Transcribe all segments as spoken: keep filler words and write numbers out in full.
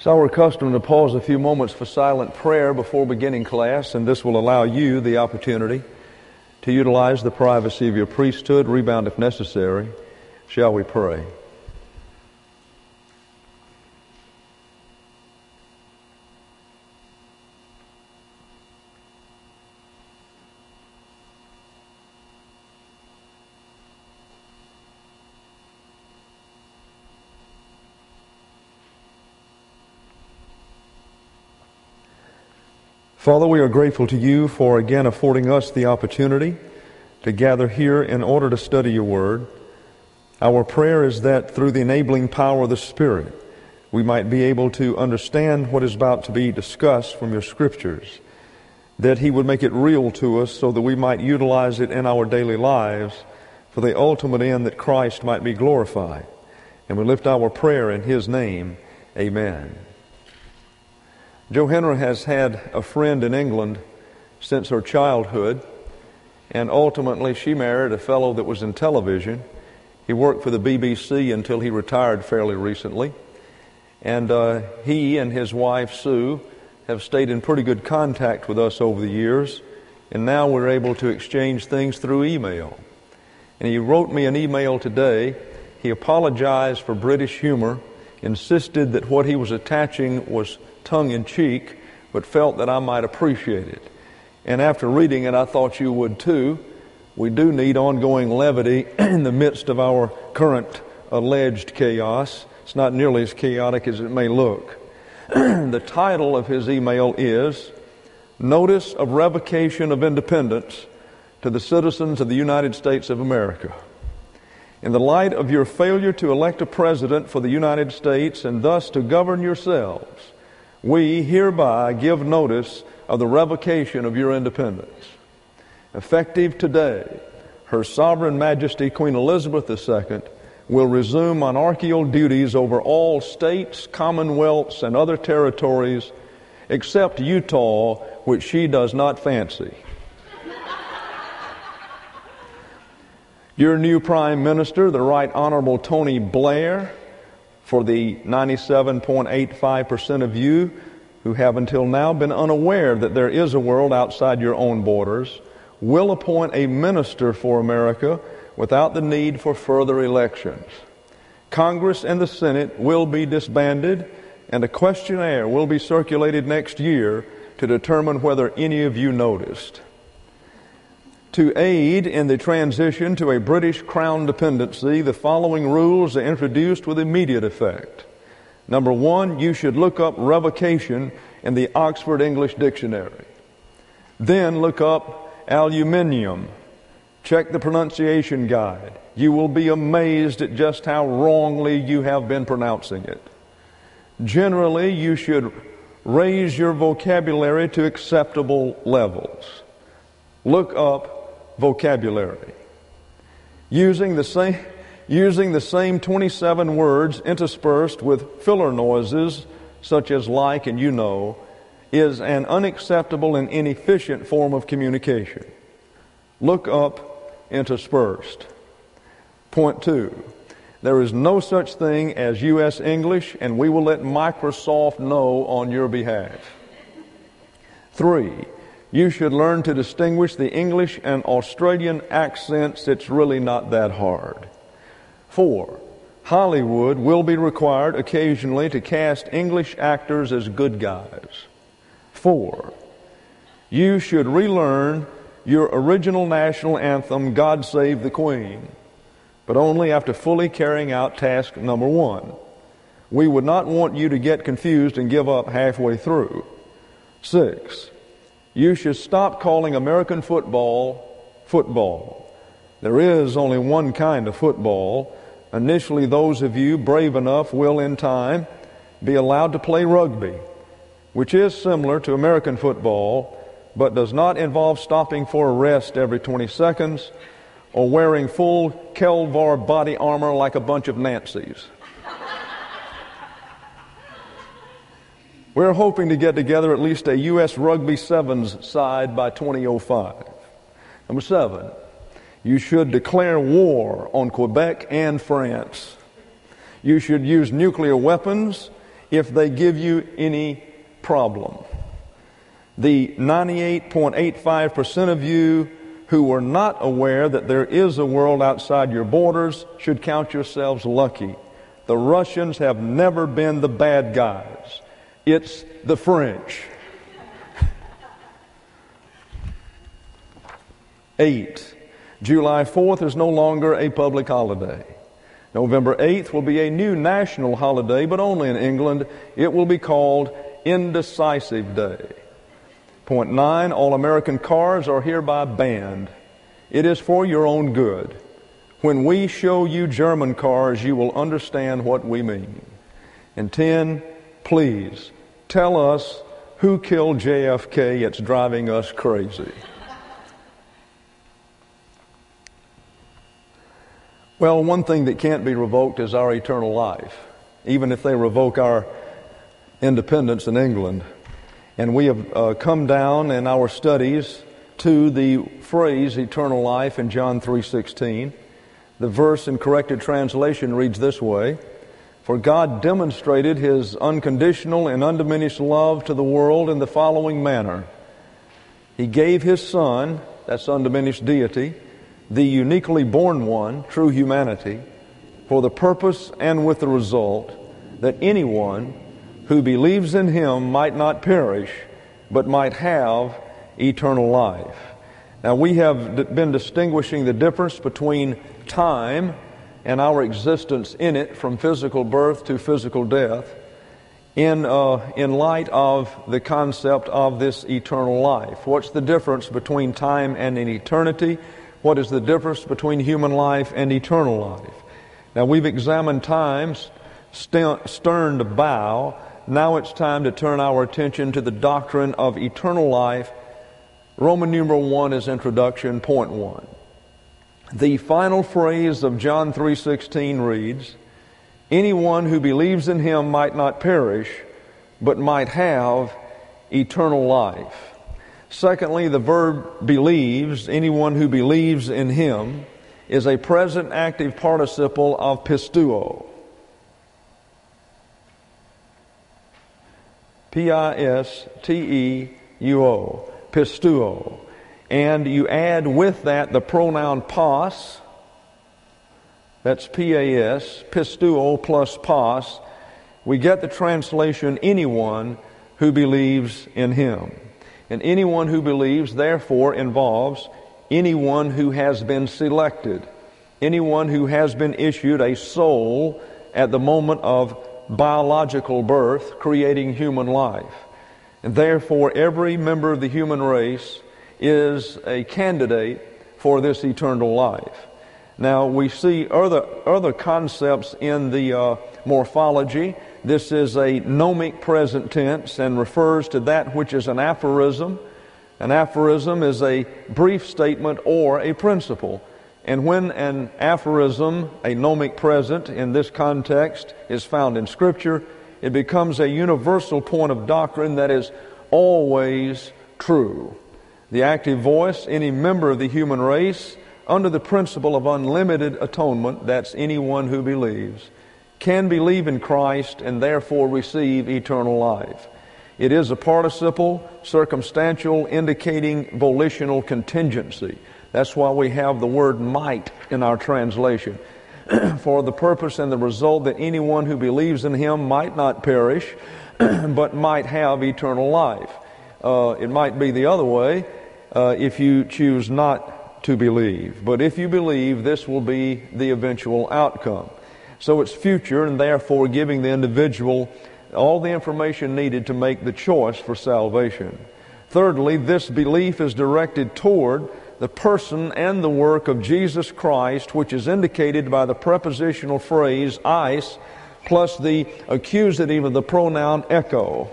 It's our custom to pause a few moments for silent prayer before beginning class, and this will allow you the opportunity to utilize the privacy of your priesthood, rebound if necessary. Shall we pray? Father, we are grateful to you for again affording us the opportunity to gather here in order to study your word. Our prayer is that through the enabling power of the Spirit, we might be able to understand what is about to be discussed from your scriptures, that he would make it real to us so that we might utilize it in our daily lives for the ultimate end that Christ might be glorified. And we lift our prayer in his name. Amen. Jo Henry has had a friend in England since her childhood, and ultimately she married a fellow that was in television. He worked for the B B C until he retired fairly recently, and uh, he and his wife Sue have stayed in pretty good contact with us over the years, and now we're able to exchange things through email. And he wrote me an email today. He apologized for British humor, insisted that what he was attaching was tongue-in-cheek, but felt that I might appreciate it. And after reading it, I thought you would too. We do need ongoing levity in the midst of our current alleged chaos. It's not nearly as chaotic as it may look. The title of his email is Notice of Revocation of Independence to the Citizens of the United States of America. In the light of your failure to elect a president for the United States and thus to govern yourselves, we hereby give notice of the revocation of your independence. Effective today, Her Sovereign Majesty Queen Elizabeth the Second will resume monarchical duties over all states, commonwealths, and other territories except Utah, which she does not fancy. Your new Prime Minister, the Right Honorable Tony Blair, for the ninety-seven point eight five percent of you who have until now been unaware that there is a world outside your own borders, will appoint a minister for America without the need for further elections. Congress and the Senate will be disbanded, and a questionnaire will be circulated next year to determine whether any of you noticed. To aid in the transition to a British Crown dependency, the following rules are introduced with immediate effect. Number one, you should look up revocation in the Oxford English Dictionary. Then look up aluminium. Check the pronunciation guide. You will be amazed at just how wrongly you have been pronouncing it. Generally, you should raise your vocabulary to acceptable levels. Look up vocabulary. Using the same using the same twenty-seven words interspersed with filler noises such as like and you know is an unacceptable and inefficient form of communication. Look up interspersed. Point two. There is no such thing as U S English, and we will let Microsoft know on your behalf. Three. You should learn to distinguish the English and Australian accents. It's really not that hard. Four, Hollywood will be required occasionally to cast English actors as good guys. Four, you should relearn your original national anthem, God Save the Queen, but only after fully carrying out task number one. We would not want you to get confused and give up halfway through. Six, you should stop calling American football football. There is only one kind of football. Initially, those of you brave enough will, in time, be allowed to play rugby, which is similar to American football, but does not involve stopping for a rest every twenty seconds or wearing full Kelvar body armor like a bunch of Nazis. We're hoping to get together at least a U S Rugby Sevens side by twenty oh five. Number seven, you should declare war on Quebec and France. You should use nuclear weapons if they give you any problem. The ninety-eight point eight five percent of you who are not aware that there is a world outside your borders should count yourselves lucky. The Russians have never been the bad guys. It's the French. Eight, July fourth is no longer a public holiday. November eighth will be a new national holiday, but only in England. It will be called Indecisive Day. Point nine, all American cars are hereby banned. It is for your own good. When we show you German cars, you will understand what we mean. And ten, please tell us who killed J F K. It's driving us crazy. Well, one thing that can't be revoked is our eternal life, even if they revoke our independence in England. And we have uh, come down in our studies to the phrase eternal life in John three sixteen. The verse in corrected translation reads this way: For God demonstrated His unconditional and undiminished love to the world in the following manner. He gave His Son, that's undiminished deity, the uniquely born one, true humanity, for the purpose and with the result that anyone who believes in Him might not perish, but might have eternal life. Now, we have d- been distinguishing the difference between time and our existence in it, from physical birth to physical death, in uh, in light of the concept of this eternal life. What's the difference between time and an eternity? What is the difference between human life and eternal life? Now, we've examined time's st- stern to bow. Now it's time to turn our attention to the doctrine of eternal life. Roman numeral one is introduction, point one. The final phrase of John three sixteen reads, anyone who believes in Him might not perish, but might have eternal life. Secondly, the verb believes, anyone who believes in Him, is a present active participle of pistuo. P I S T E U O, pistuo. And you add with that the pronoun pos, that's P A S, pistuo plus pos, we get the translation anyone who believes in Him. And anyone who believes, therefore, involves anyone who has been selected, anyone who has been issued a soul at the moment of biological birth, creating human life. And therefore, every member of the human race is a candidate for this eternal life. Now, we see other, other concepts in the uh, morphology. This is a gnomic present tense and refers to that which is an aphorism. An aphorism is a brief statement or a principle. And when an aphorism, a gnomic present in this context, is found in Scripture, it becomes a universal point of doctrine that is always true. The active voice, any member of the human race, under the principle of unlimited atonement, that's anyone who believes, can believe in Christ and therefore receive eternal life. It is a participle, circumstantial, indicating volitional contingency. That's why we have the word might in our translation. For the purpose and the result that anyone who believes in Him might not perish, but might have eternal life. Uh, it might be the other way uh, if you choose not to believe. But if you believe, this will be the eventual outcome. So it's future, and therefore giving the individual all the information needed to make the choice for salvation. Thirdly, this belief is directed toward the person and the work of Jesus Christ, which is indicated by the prepositional phrase eis plus the accusative of the pronoun echo.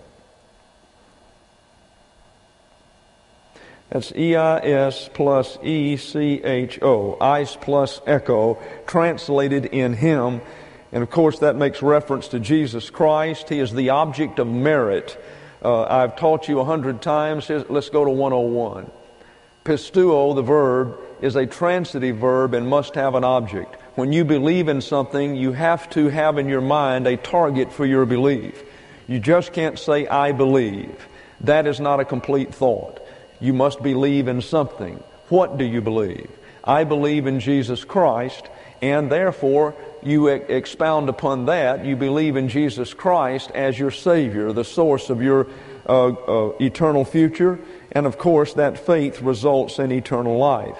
That's E I S plus E C H O, eis plus echo, translated in Him. And of course that makes reference to Jesus Christ. He is the object of merit. Uh, I've taught you a hundred times. Let's go to one oh one. Pistuo, the verb, is a transitive verb and must have an object. when you believe in something, you have to have in your mind a target for your belief. You just can't say, I believe. That is not a complete thought. You must believe in something. What do you believe? I believe in Jesus Christ, and therefore you e- expound upon that. You believe in Jesus Christ as your Savior, the source of your uh, uh, eternal future, and of course that faith results in eternal life.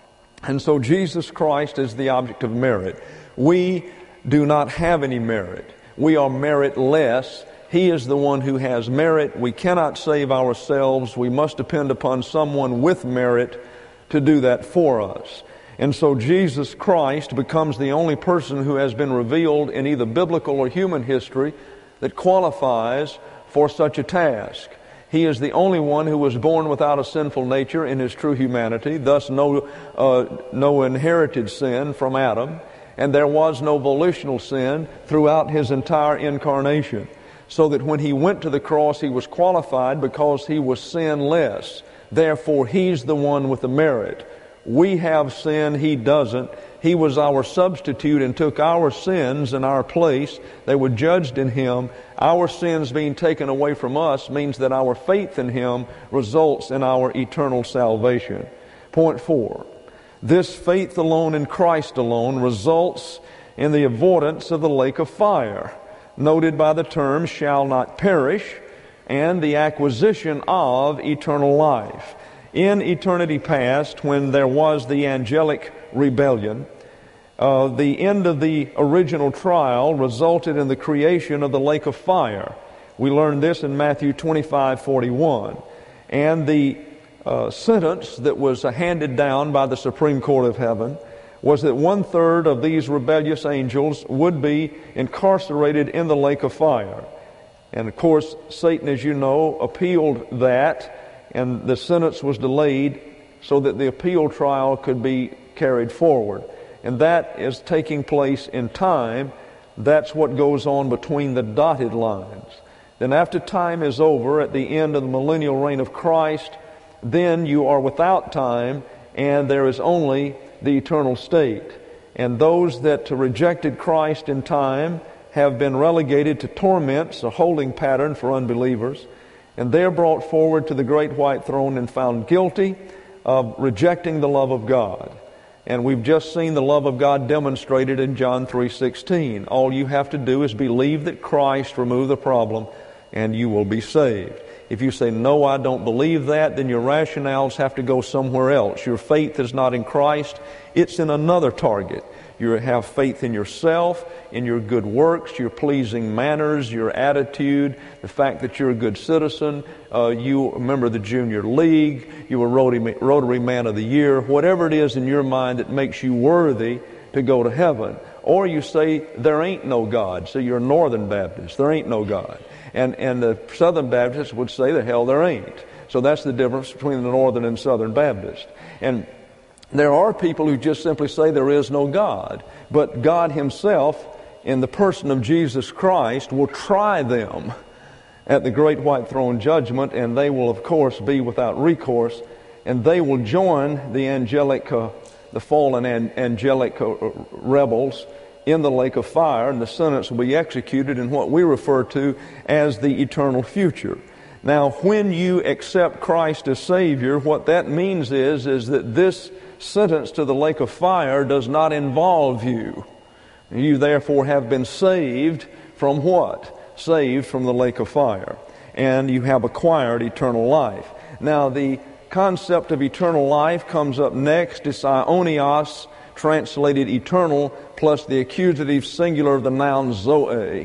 And so Jesus Christ is the object of merit. We do not have any merit. We are meritless. He is the one who has merit. We cannot save ourselves. We must depend upon someone with merit to do that for us. And so Jesus Christ becomes the only person who has been revealed in either biblical or human history that qualifies for such a task. He is the only one who was born without a sinful nature in his true humanity, thus no, uh, no inherited sin from Adam, and there was no volitional sin throughout his entire incarnation. So that when he went to the cross, he was qualified because he was sinless. Therefore, he's the one with the merit. We have sin, he doesn't. He was our substitute and took our sins in our place. They were judged in him. Our sins being taken away from us means that our faith in him results in our eternal salvation. Point four. This faith alone in Christ alone results in the avoidance of the lake of fire, noted by the term shall not perish, and the acquisition of eternal life. In eternity past, when there was the angelic rebellion, uh, the end of the original trial resulted in the creation of the lake of fire. We learned this in Matthew twenty-five forty-one. And the uh, sentence that was handed down by the Supreme Court of Heaven was that one-third of these rebellious angels would be incarcerated in the lake of fire. And of course, Satan, as you know, appealed that, and the sentence was delayed so that the appeal trial could be carried forward. And that is taking place in time. That's what goes on between the dotted lines. Then after time is over, at the end of the millennial reign of Christ, then you are without time, and there is only the eternal state. And those that rejected Christ in time have been relegated to torments, a holding pattern for unbelievers, and they're brought forward to the great white throne and found guilty of rejecting the love of God. And we've just seen the love of God demonstrated in John three sixteen. All you have to do is believe that Christ removed the problem, and you will be saved. If you say, no, I don't believe that, then your rationales have to go somewhere else. Your faith is not in Christ. It's in another target. You have faith in yourself, in your good works, your pleasing manners, your attitude, the fact that you're a good citizen, uh, you a member of the Junior League, you were Rotary, Rotary Man of the Year, whatever it is in your mind that makes you worthy to go to heaven. Or you say, there ain't no God. So you're a Northern Baptist. There ain't no God. And and the Southern Baptists would say, the hell there ain't. So that's the difference between the Northern and Southern Baptist. And there are people who just simply say there is no God. But God himself, in the person of Jesus Christ, will try them at the great white throne judgment, and they will, of course, be without recourse, and they will join the angelic, uh, the fallen an- angelic uh, rebels in the lake of fire, and the sentence will be executed in what we refer to as the eternal future. Now, when you accept Christ as Savior, what that means is, is that this sentence to the lake of fire does not involve you. You therefore have been saved from what? Saved from the lake of fire. And you have acquired eternal life. Now, the concept of eternal life comes up next. It's aionios, translated eternal, plus the accusative singular of the noun zoe.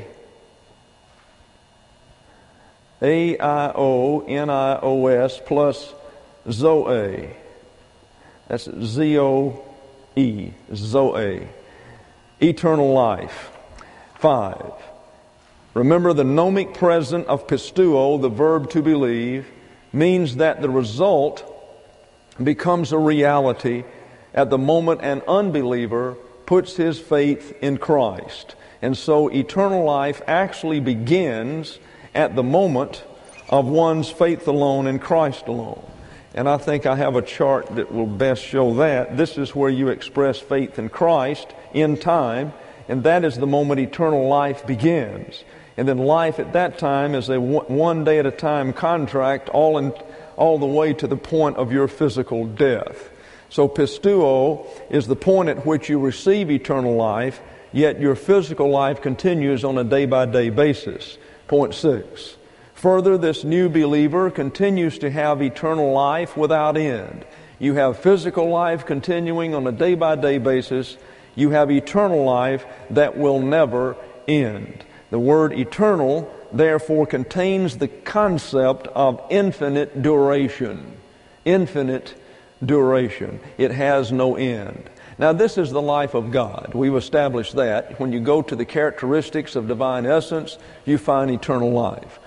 A I O N I O S plus zoe. That's Z O E, zoe. Eternal life. Five. Remember, the gnomic present of pisteuo, the verb to believe, means that the result becomes a reality at the moment an unbeliever puts his faith in Christ. And so eternal life actually begins at the moment of one's faith alone in Christ alone. And I think I have a chart that will best show that. This is where you express faith in Christ in time, and that is the moment eternal life begins. And then life at that time is a one day at a time contract all in, all the way to the point of your physical death. So pisteuo is the point at which you receive eternal life, yet your physical life continues on a day-by-day basis. Point six. Further, this new believer continues to have eternal life without end. You have physical life continuing on a day-by-day basis. You have eternal life that will never end. The word eternal, therefore, contains the concept of infinite duration. Infinite duration. It has no end. Now, this is the life of God. We've established that. When you go to the characteristics of divine essence, you find eternal life.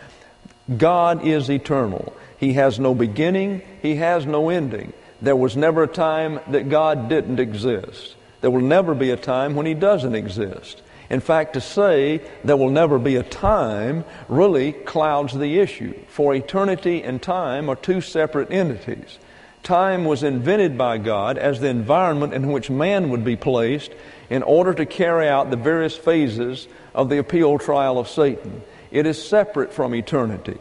God is eternal. He has no beginning. He has no ending. There was never a time that God didn't exist. There will never be a time when He doesn't exist. In fact, to say there will never be a time really clouds the issue. For eternity and time are two separate entities. Time was invented by God as the environment in which man would be placed in order to carry out the various phases of the appeal trial of Satan. It is separate from eternity.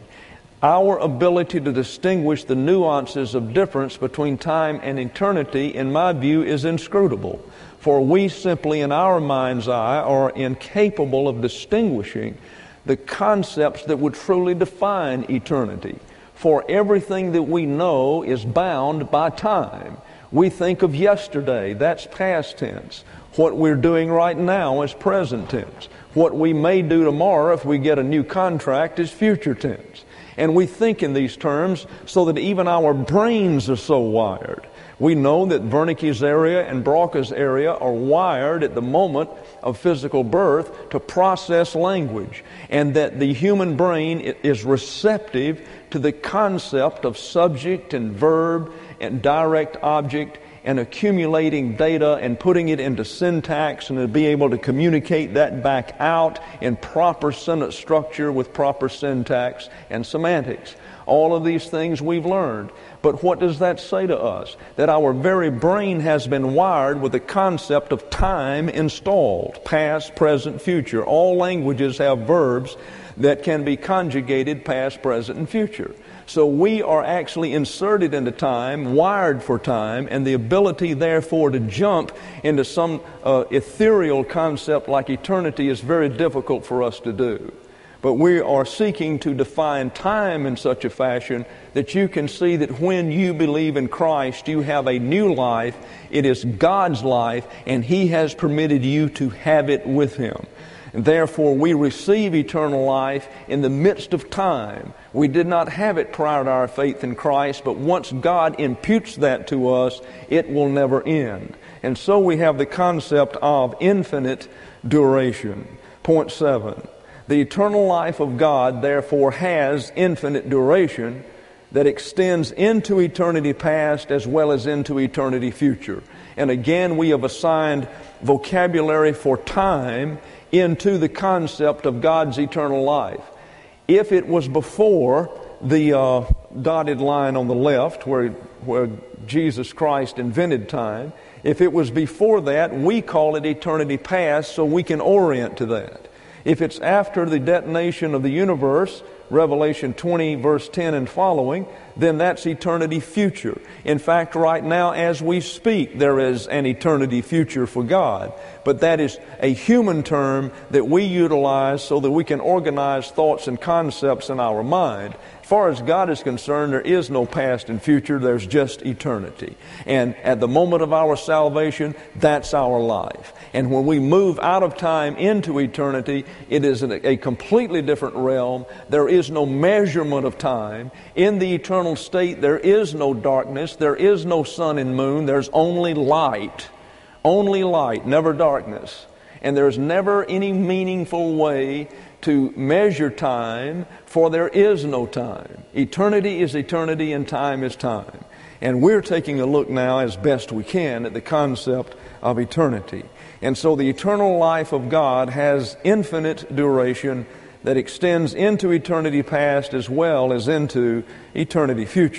Our ability to distinguish the nuances of difference between time and eternity, in my view, is inscrutable. For we simply, in our mind's eye, are incapable of distinguishing the concepts that would truly define eternity. For everything that we know is bound by time. We think of yesterday, that's past tense. What we're doing right now is present tense. What we may do tomorrow if we get a new contract is future tense. And we think in these terms so that even our brains are so wired. We know that Wernicke's area and Broca's area are wired at the moment of physical birth to process language, and that the human brain is receptive to the concept of subject and verb and direct object and accumulating data and putting it into syntax and to be able to communicate that back out in proper sentence structure with proper syntax and semantics. All of these things we've learned. But what does that say to us? That our very brain has been wired with the concept of time installed. Past, present, future. All languages have verbs that can be conjugated past, present, and future. So we are actually inserted into time, wired for time, and the ability, therefore, to jump into some uh, ethereal concept like eternity is very difficult for us to do. But we are seeking to define time in such a fashion that you can see that when you believe in Christ, you have a new life. It is God's life, and He has permitted you to have it with Him. And therefore, we receive eternal life in the midst of time. We did not have it prior to our faith in Christ, but once God imputes that to us, it will never end. And so we have the concept of infinite duration. Point seven. The eternal life of God, therefore, has infinite duration that extends into eternity past as well as into eternity future. And again, we have assigned vocabulary for time into the concept of God's eternal life. If it was before the uh, dotted line on the left where, where Jesus Christ invented time, if it was before that, we call it eternity past so we can orient to that. If it's after the detonation of the universe, Revelation twenty, verse ten and following, then that's eternity future. In fact, right now as we speak, there is an eternity future for God. But that is a human term that we utilize so that we can organize thoughts and concepts in our mind. As far as God is concerned, there is no past and future, there's just eternity. And at the moment of our salvation, that's our life. And when we move out of time into eternity, it is a completely different realm. There is no measurement of time. In the eternal state, there is no darkness, there is no sun and moon, there's only light. Only light, never darkness. And there's never any meaningful way to measure time, for there is no time. Eternity is eternity and time is time. And we're taking a look now as best we can at the concept of eternity. And so the eternal life of God has infinite duration that extends into eternity past as well as into eternity future.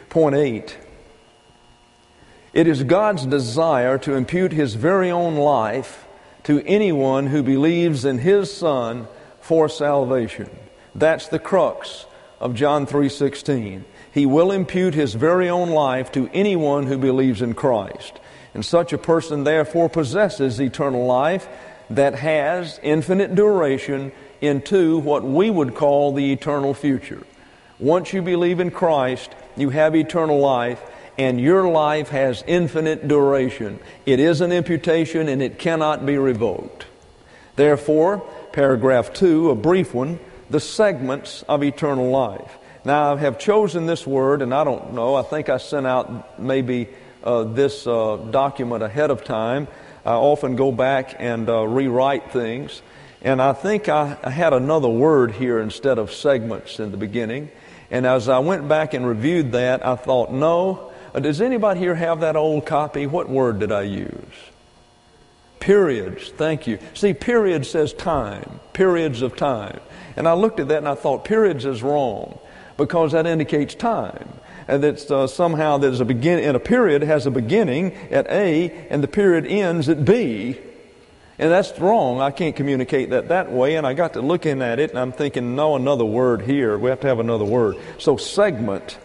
Point eight. It is God's desire to impute His very own life to anyone who believes in His Son for salvation. That's the crux of John three sixteen. He will impute His very own life to anyone who believes in Christ. And such a person therefore possesses eternal life that has infinite duration into what we would call the eternal future. Once you believe in Christ, you have eternal life, and your life has infinite duration. It is an imputation, and it cannot be revoked. Therefore, paragraph two, a brief one, the segments of eternal life. Now, I have chosen this word, and I don't know, I think I sent out maybe uh, this uh, document ahead of time. I often go back and uh, rewrite things, and I think I, I had another word here instead of segments in the beginning. And as I went back and reviewed that, I thought, no. Uh, does anybody here have that old copy? What word did I use? Periods. Thank you. See, period says time. Periods of time. And I looked at that and I thought, periods is wrong, because that indicates time. And that uh, somehow there's a begin, and a period has a beginning at A, and the period ends at B. And that's wrong. I can't communicate that that way. And I got to looking at it, and I'm thinking, no, another word here. We have to have another word. So segment.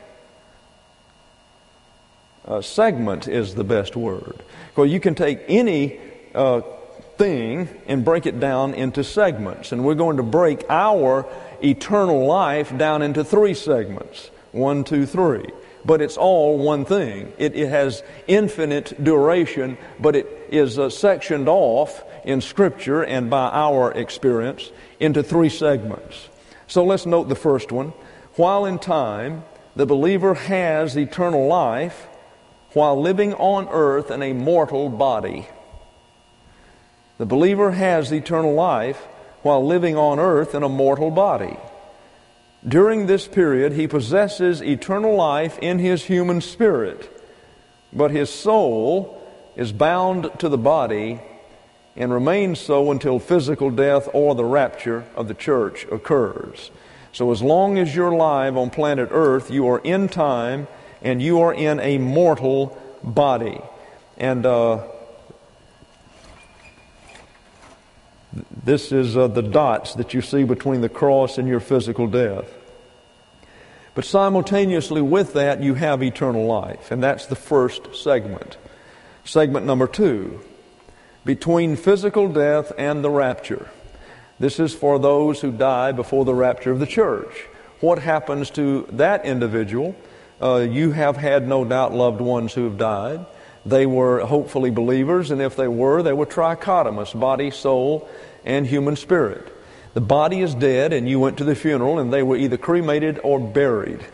Uh, segment is the best word. Well, you can take any uh, thing and break it down into segments. And we're going to break our eternal life down into three segments. One, two, three. But it's all one thing. It, it has infinite duration, but it is uh, sectioned off in Scripture and by our experience into three segments. So let's note the first one. While in time, the believer has eternal life while living on earth in a mortal body. The believer has eternal life while living on earth in a mortal body. During this period, he possesses eternal life in his human spirit, but his soul is bound to the body and remains so until physical death or the rapture of the church occurs. So as long as you're alive on planet Earth, you are in time and you are in a mortal body. And uh, this is uh, the dots that you see between the cross and your physical death. But simultaneously with that, you have eternal life. And that's the first segment. Segment number two, between physical death and the rapture. This is for those who die before the rapture of the church. What happens to that individual? Uh, you have had, no doubt, loved ones who have died. They were hopefully believers, and if they were, they were trichotomous, body, soul, and human spirit. The body is dead, and you went to the funeral, and they were either cremated or buried.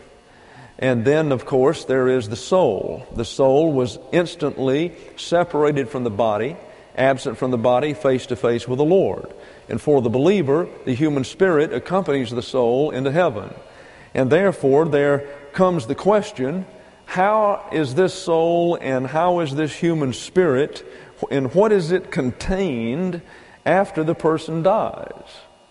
And then, of course, there is the soul. The soul was instantly separated from the body, absent from the body, face to face with the Lord. And for the believer, the human spirit accompanies the soul into heaven. And therefore, there comes the question, how is this soul and how is this human spirit, and what is it contained after the person dies?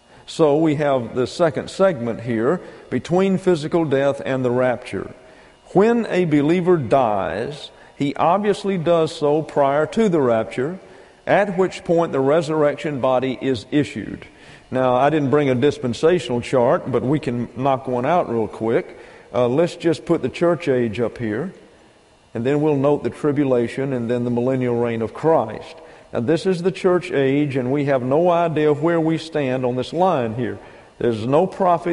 So we have the second segment here, between physical death and the rapture. When a believer dies, he obviously does so prior to the rapture, at which point the resurrection body is issued. Now, I didn't bring a dispensational chart, but we can knock one out real quick. Uh, let's just put the church age up here, and then we'll note the tribulation and then the millennial reign of Christ. Now, this is the church age, and we have no idea where we stand on this line here. There's no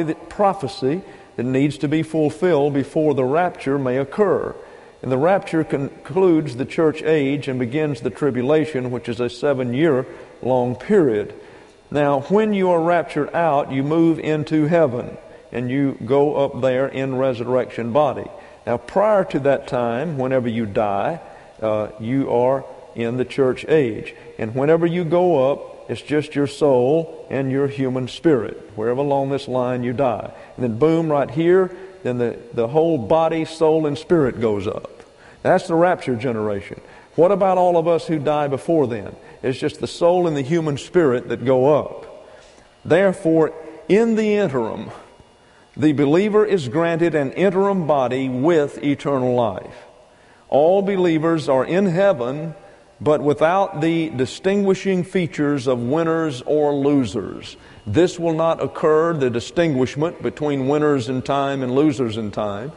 prophecy that needs to be fulfilled before the rapture may occur. And the rapture concludes the church age and begins the tribulation, which is a seven-year long period. Now, when you are raptured out, you move into heaven, and you go up there in resurrection body. Now, prior to that time, whenever you die, uh, you are in the church age. And whenever you go up, it's just your soul and your human spirit, wherever along this line you die. And then boom, right here, then the, the whole body, soul, and spirit goes up. That's the rapture generation. What about all of us who die before then? It's just the soul and the human spirit that go up. Therefore, in the interim, the believer is granted an interim body with eternal life. All believers are in heaven, but without the distinguishing features of winners or losers. This will not occur, the distinguishment between winners in time and losers in time,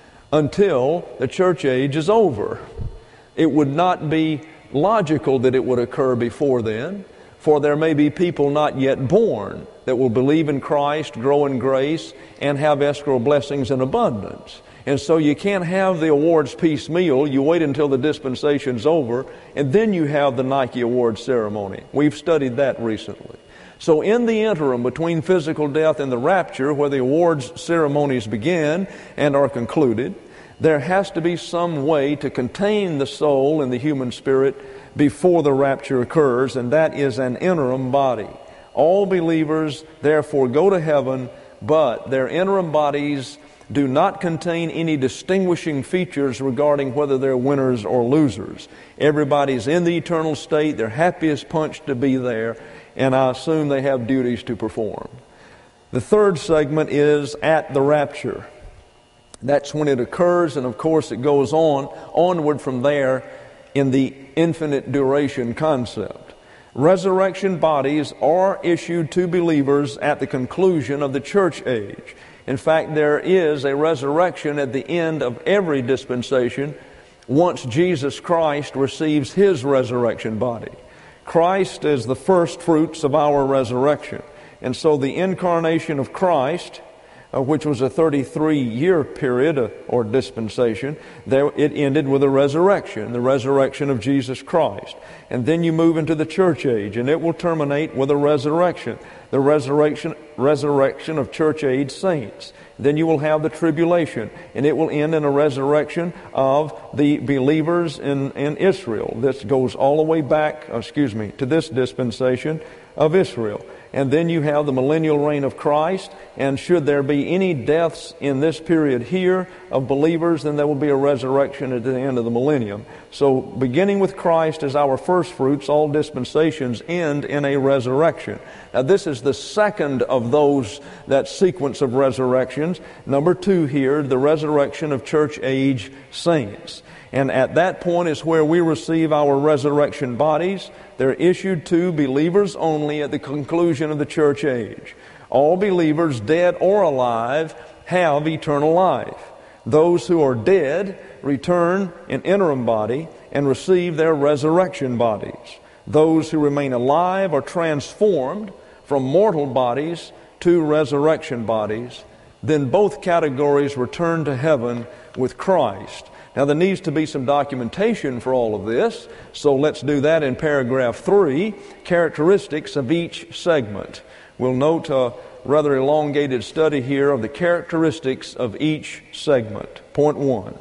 until the church age is over. It would not be logical that it would occur before then, for there may be people not yet born that will believe in Christ, grow in grace, and have escrow blessings in abundance. And so you can't have the awards piecemeal. You wait until the dispensation's over, and then you have the Nike Awards ceremony. We've studied that recently. So in the interim between physical death and the rapture, where the awards ceremonies begin and are concluded, there has to be some way to contain the soul and the human spirit before the rapture occurs, and that is an interim body. All believers, therefore, go to heaven, but their interim bodies do not contain any distinguishing features regarding whether they're winners or losers. Everybody's in the eternal state. They're happy as punch to be there, and I assume they have duties to perform. The third segment is at the rapture. That's when it occurs, and of course it goes on, onward from there in the infinite duration concept. Resurrection bodies are issued to believers at the conclusion of the church age. In fact, there is a resurrection at the end of every dispensation once Jesus Christ receives His resurrection body. Christ is the first fruits of our resurrection. And so the incarnation of Christ, uh, which was a thirty-three year period uh, or dispensation, there it ended with a resurrection, the resurrection of Jesus Christ. And then you move into the church age, and it will terminate with a resurrection, the resurrection resurrection of church age saints. Then you will have the tribulation, and it will end in a resurrection of the believers in, in Israel. This goes all the way back, excuse me, to this dispensation of Israel. And then you have the millennial reign of Christ, and should there be any deaths in this period here of believers, then there will be a resurrection at the end of the millennium. So beginning with Christ as our first fruits, all dispensations end in a resurrection. Now this is the second of those, that sequence of resurrections. Number two here, the resurrection of church age saints. And at that point is where we receive our resurrection bodies. They're issued to believers only at the conclusion of the church age. All believers, dead or alive, have eternal life. Those who are dead return in interim body and receive their resurrection bodies. Those who remain alive are transformed from mortal bodies to resurrection bodies. Then both categories return to heaven with Christ. Now there needs to be some documentation for all of this, so let's do that in paragraph three, characteristics of each segment. We'll note a rather elongated study here of the characteristics of each segment. Point one.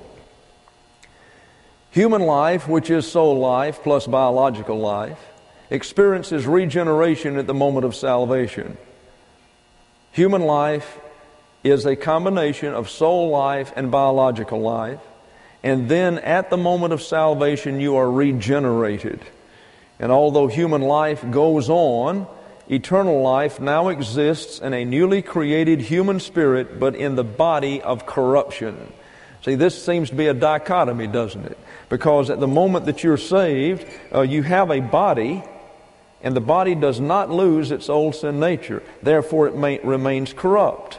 Human life, which is soul life plus biological life, experiences regeneration at the moment of salvation. Human life is a combination of soul life and biological life. And then at the moment of salvation, you are regenerated. And although human life goes on, eternal life now exists in a newly created human spirit, but in the body of corruption. See, this seems to be a dichotomy, doesn't it? Because at the moment that you're saved, uh, you have a body, and the body does not lose its old sin nature. Therefore, it may, remains corrupt.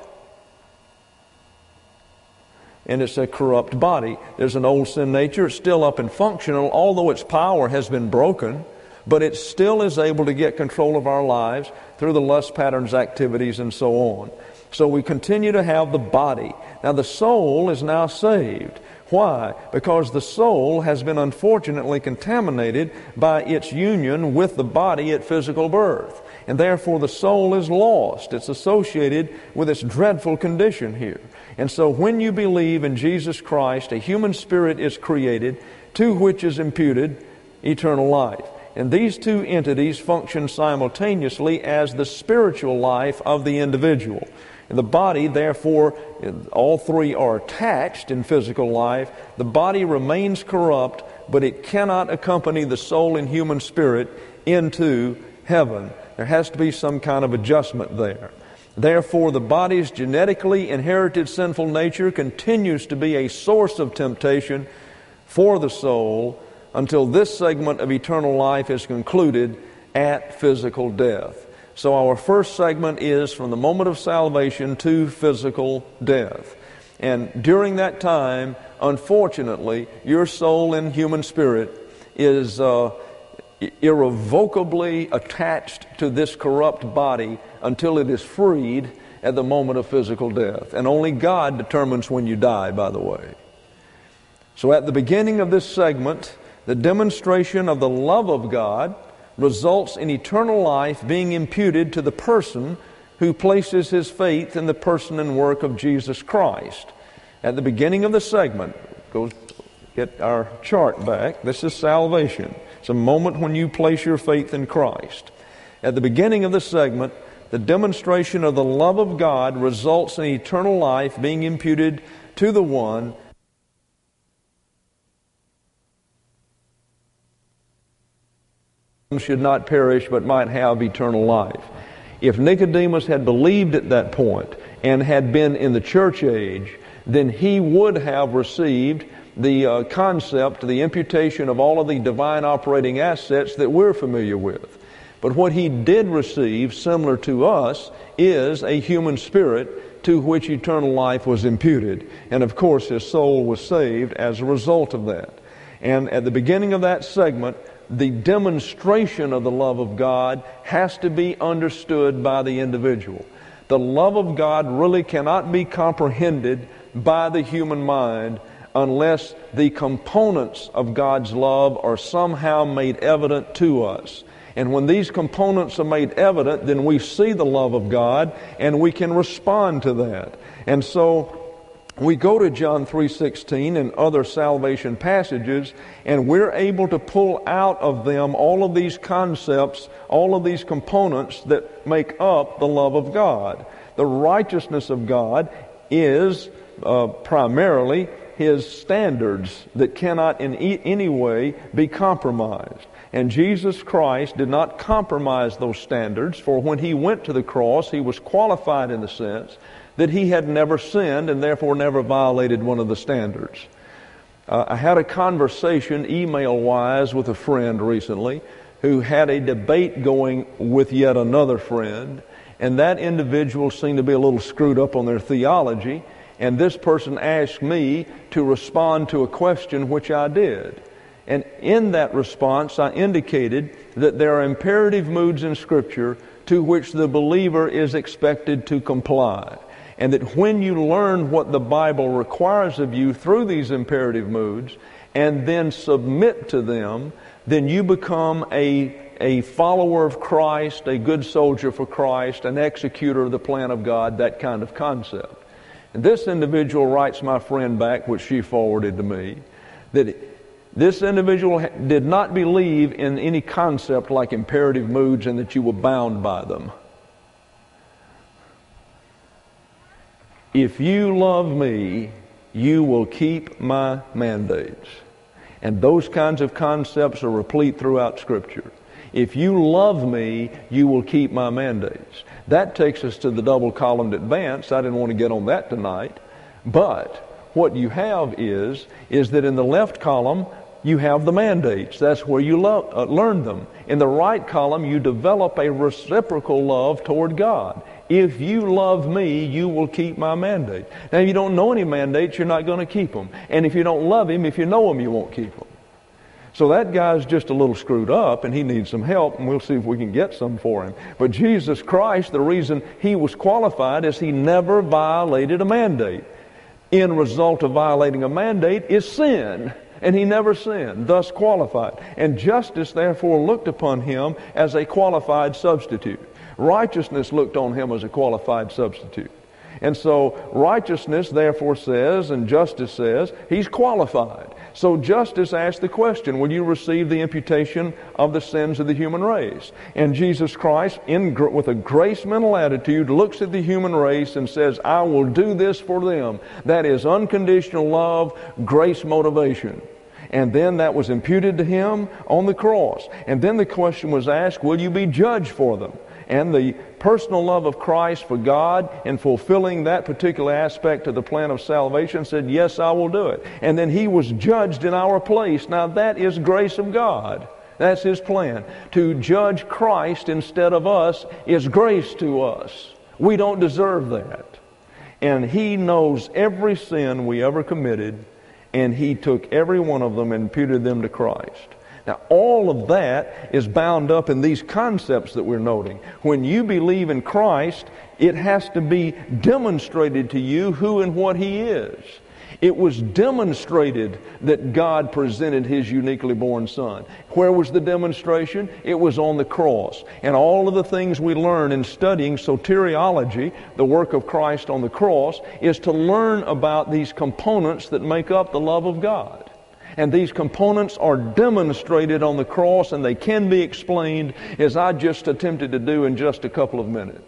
And it's a corrupt body. There's an old sin nature. It's still up and functional, although its power has been broken, but it still is able to get control of our lives through the lust patterns, activities, and so on. So we continue to have the body. Now the soul is now saved. Why? Because the soul has been unfortunately contaminated by its union with the body at physical birth. And therefore the soul is lost. It's associated with its dreadful condition here. And so when you believe in Jesus Christ, a human spirit is created, to which is imputed eternal life. And these two entities function simultaneously as the spiritual life of the individual. And the body, therefore, all three are attached in physical life. The body remains corrupt, but it cannot accompany the soul and human spirit into heaven. There has to be some kind of adjustment there. Therefore, the body's genetically inherited sinful nature continues to be a source of temptation for the soul until this segment of eternal life is concluded at physical death. So our first segment is from the moment of salvation to physical death. And during that time, unfortunately, your soul and human spirit is uh, irrevocably attached to this corrupt body until it is freed at the moment of physical death. And only God determines when you die, by the way. So at the beginning of this segment, the demonstration of the love of God results in eternal life being imputed to the person who places his faith in the person and work of Jesus Christ. At the beginning of the segment, go get our chart back. This is salvation. It's a moment when you place your faith in Christ. At the beginning of the segment, the demonstration of the love of God results in eternal life being imputed to the one who should not perish but might have eternal life. If Nicodemus had believed at that point and had been in the church age, then he would have received the uh, concept, the imputation of all of the divine operating assets that we're familiar with. But what he did receive, similar to us, is a human spirit to which eternal life was imputed. And of course his soul was saved as a result of that. And at the beginning of that segment, the demonstration of the love of God has to be understood by the individual. The love of God really cannot be comprehended by the human mind unless the components of God's love are somehow made evident to us. And when these components are made evident, then we see the love of God and we can respond to that. And so we go to John three sixteen and other salvation passages, and we're able to pull out of them all of these concepts, all of these components that make up the love of God. The righteousness of God is uh, primarily His standards that cannot in e- any way be compromised. And Jesus Christ did not compromise those standards, for when He went to the cross, He was qualified in the sense that He had never sinned and therefore never violated one of the standards. Uh, I had a conversation email-wise with a friend recently who had a debate going with yet another friend, and that individual seemed to be a little screwed up on their theology, and this person asked me to respond to a question, which I did. And in that response, I indicated that there are imperative moods in Scripture to which the believer is expected to comply. And that when you learn what the Bible requires of you through these imperative moods and then submit to them, then you become a, a follower of Christ, a good soldier for Christ, an executor of the plan of God, that kind of concept. And this individual writes my friend back, which she forwarded to me, that this individual did not believe in any concept like imperative moods and that you were bound by them. If you love me, you will keep my mandates. And those kinds of concepts are replete throughout Scripture. If you love me, you will keep my mandates. That takes us to the double-columned advance. I didn't want to get on that tonight. But what you have is, is that in the left column, you have the mandates. That's where you lo- uh, learn them. In the right column, you develop a reciprocal love toward God. If you love me, you will keep my mandate. Now, if you don't know any mandates, you're not going to keep them. And if you don't love Him, if you know Him, you won't keep them. So that guy's just a little screwed up, and he needs some help, and we'll see if we can get some for him. But Jesus Christ, the reason He was qualified is He never violated a mandate. End result of violating a mandate is sin. And He never sinned, thus qualified. And justice therefore looked upon Him as a qualified substitute. Righteousness looked on Him as a qualified substitute. And so righteousness therefore says, and justice says, He's qualified. So justice asks the question, will you receive the imputation of the sins of the human race? And Jesus Christ, in, with a grace mental attitude, looks at the human race and says, I will do this for them. That is unconditional love, grace motivation. And then that was imputed to Him on the cross. And then the question was asked, will you be judged for them? And the personal love of Christ for God in fulfilling that particular aspect of the plan of salvation said, yes, I will do it. And then He was judged in our place. Now that is grace of God. That's His plan. To judge Christ instead of us is grace to us. We don't deserve that. And He knows every sin we ever committed, and He took every one of them and imputed them to Christ. Now, all of that is bound up in these concepts that we're noting. When you believe in Christ, it has to be demonstrated to you who and what He is. It was demonstrated that God presented His uniquely born Son. Where was the demonstration? It was on the cross. And all of the things we learn in studying soteriology, the work of Christ on the cross, is to learn about these components that make up the love of God. And these components are demonstrated on the cross, and they can be explained as I just attempted to do in just a couple of minutes.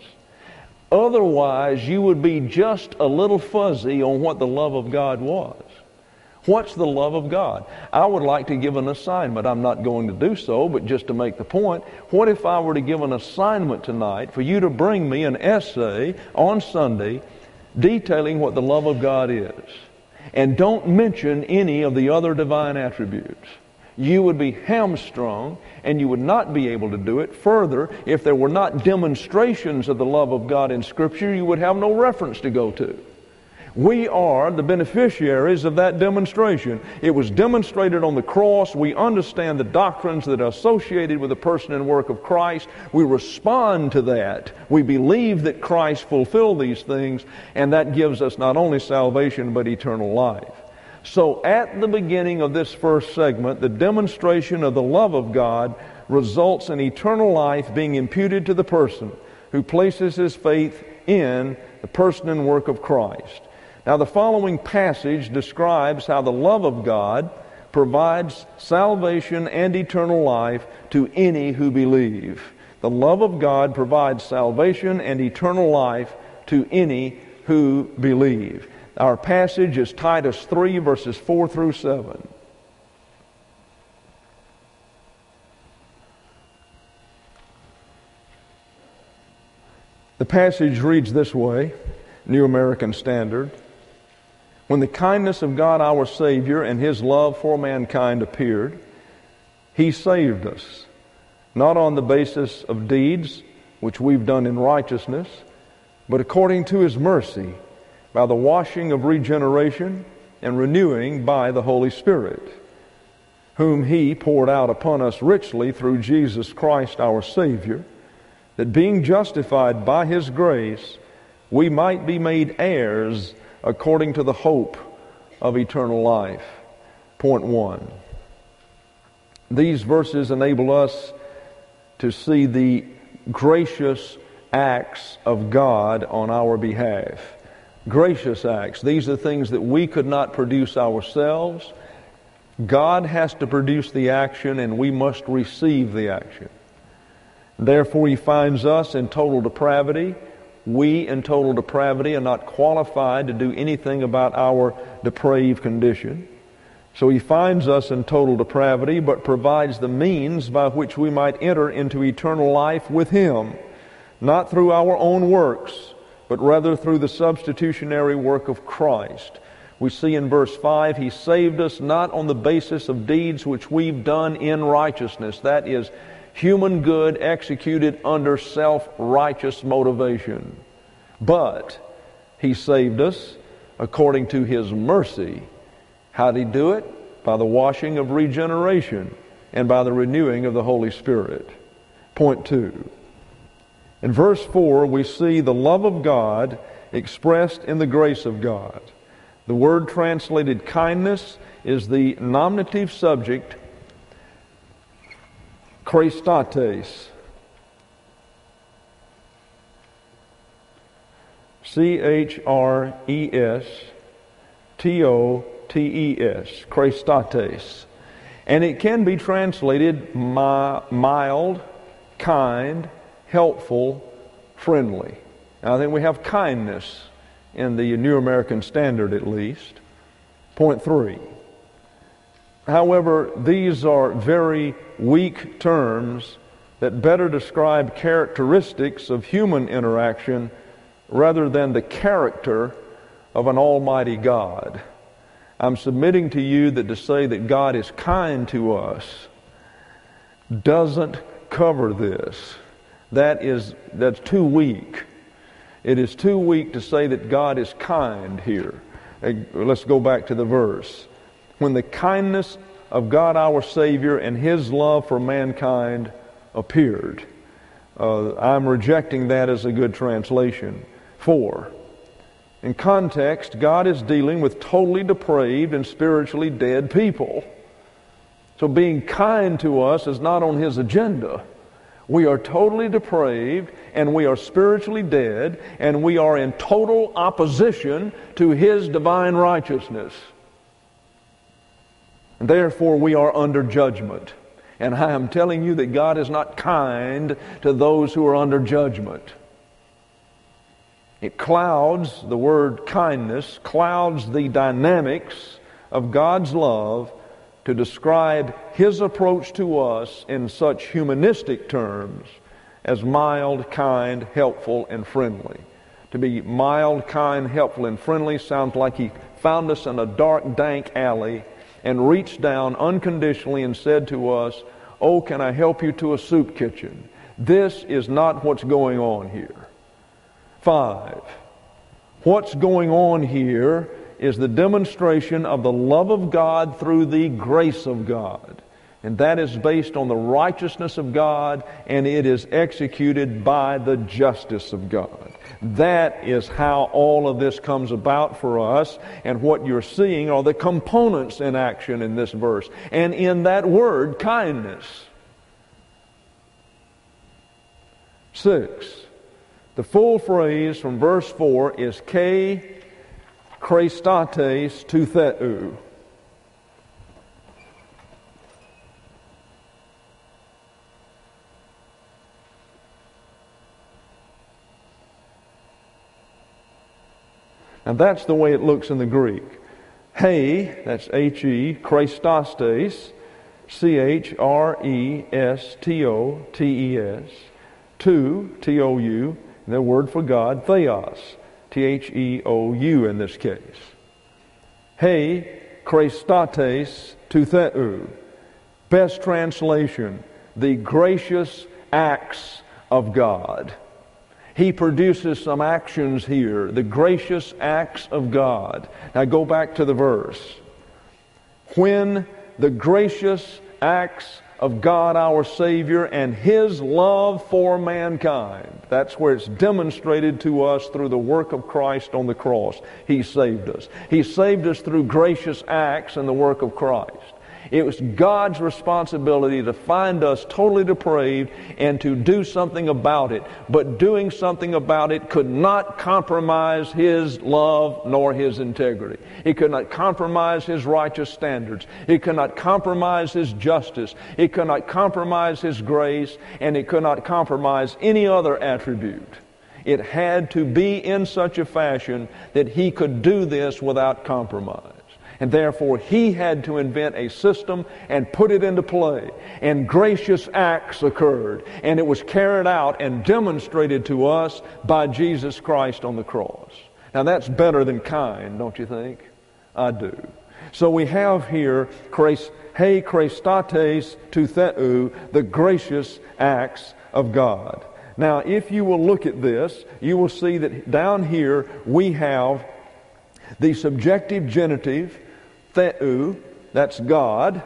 Otherwise, you would be just a little fuzzy on what the love of God was. What's the love of God? I would like to give an assignment. I'm not going to do so, but just to make the point, what if I were to give an assignment tonight for you to bring me an essay on Sunday detailing what the love of God is? And don't mention any of the other divine attributes. You would be hamstrung, and you would not be able to do it. Further, if there were not demonstrations of the love of God in Scripture, you would have no reference to go to. We are the beneficiaries of that demonstration. It was demonstrated on the cross. We understand the doctrines that are associated with the person and work of Christ. We respond to that. We believe that Christ fulfilled these things, and that gives us not only salvation but eternal life. So at the beginning of this first segment, the demonstration of the love of God results in eternal life being imputed to the person who places his faith in the person and work of Christ. Now, the following passage describes how the love of God provides salvation and eternal life to any who believe. The love of God provides salvation and eternal life to any who believe. Our passage is Titus three, verses four through seven. The passage reads this way, New American Standard. When the kindness of God our Savior and His love for mankind appeared, He saved us, not on the basis of deeds which we've done in righteousness, but according to His mercy, by the washing of regeneration and renewing by the Holy Spirit, whom He poured out upon us richly through Jesus Christ our Savior, that being justified by His grace, we might be made heirs according to the hope of eternal life. Point one. These verses enable us to see the gracious acts of God on our behalf. Gracious acts. These are things that we could not produce ourselves. God has to produce the action, and we must receive the action. Therefore, He finds us in total depravity. We in total depravity are not qualified to do anything about our depraved condition. So He finds us in total depravity, but provides the means by which we might enter into eternal life with Him, not through our own works, but rather through the substitutionary work of Christ. We see in verse five, He saved us not on the basis of deeds which we've done in righteousness. That is human good executed under self-righteous motivation. But He saved us according to His mercy. How did He do it? By the washing of regeneration and by the renewing of the Holy Spirit. Point two. In verse four, we see the love of God expressed in the grace of God. The word translated kindness is the nominative subject Chrestotes. C H R E S T O T E S. Chrestotes. And it can be translated mild, kind, helpful, friendly. Now, I think we have kindness in the New American Standard at least. Point three. However, these are very weak terms that better describe characteristics of human interaction rather than the character of an almighty God. I'm submitting to you that to say that God is kind to us doesn't cover this. That is, that's too weak. It is too weak to say that God is kind here. Let's go back to the verse. When the kindness of God our Savior and His love for mankind appeared. Uh, I'm rejecting that as a good translation. Four, in context, God is dealing with totally depraved and spiritually dead people. So being kind to us is not on His agenda. We are totally depraved, and we are spiritually dead, and we are in total opposition to His divine righteousness. And therefore, we are under judgment. And I am telling you that God is not kind to those who are under judgment. It clouds, the word kindness, clouds the dynamics of God's love to describe His approach to us in such humanistic terms as mild, kind, helpful, and friendly. To be mild, kind, helpful, and friendly sounds like He found us in a dark, dank alley and reached down unconditionally and said to us, "Oh, can I help you to a soup kitchen?" This is not what's going on here. Five, what's going on here is the demonstration of the love of God through the grace of God. And that is based on the righteousness of God, and it is executed by the justice of God. That is how all of this comes about for us, and what you're seeing are the components in action in this verse, and in that word, kindness. Six, the full phrase from verse four is K Chrestotes to Theou. And that's the way it looks in the Greek. He, that's H E, Chrestastes, C H R E S T O T E S, to, T O U, the word for God, Theos, T H E O U in this case. He, Chrestotes to Theou. Best translation, the gracious acts of God. He produces some actions here, the gracious acts of God. Now go back to the verse. When the gracious acts of God our Savior and His love for mankind, that's where it's demonstrated to us through the work of Christ on the cross. He saved us. He saved us through gracious acts and the work of Christ. It was God's responsibility to find us totally depraved and to do something about it. But doing something about it could not compromise His love nor His integrity. It could not compromise His righteous standards. It could not compromise His justice. It could not compromise His grace. And it could not compromise any other attribute. It had to be in such a fashion that He could do this without compromise. And therefore, He had to invent a system and put it into play. And gracious acts occurred. And it was carried out and demonstrated to us by Jesus Christ on the cross. Now that's better than kind, don't you think? I do. So we have here, He Chrestotes to Theou, the gracious acts of God. Now if you will look at this, you will see that down here we have the subjective genitive, Theou, that's God,